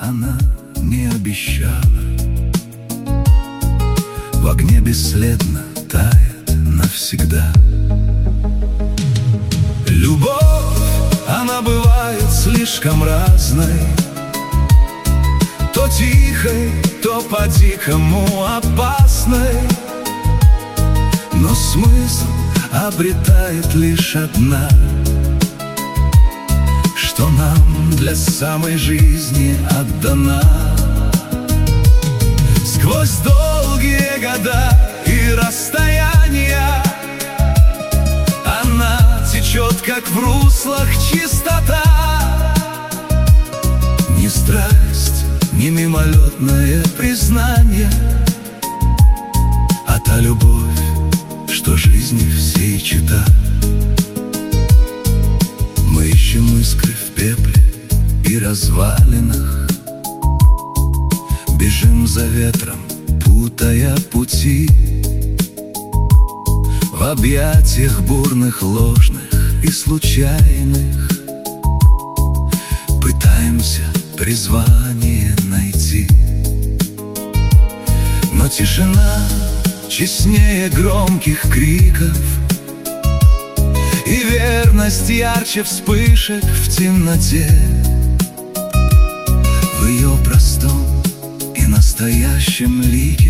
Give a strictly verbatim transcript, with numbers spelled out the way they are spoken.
она не обещала. В огне бесследно тает навсегда. Любовь, она бывает слишком разной, то тихой, то по-дикому опасной, но смысл обретает лишь одна, что нам для самой жизни отдана. Сквозь долгие года и расстояния она течет, как в руслах чистота. Ни страсть, ни мимолетное признание, а та любовь, что жизни всей чета. Мы ищем искры в пепле и развалинах, бежим за ветром, путая пути, в объятиях бурных, ложных и случайных. Пытаемся призвание найти, но тишина честнее громких криков, и верность ярче вспышек в темноте. В ее простом и настоящем лике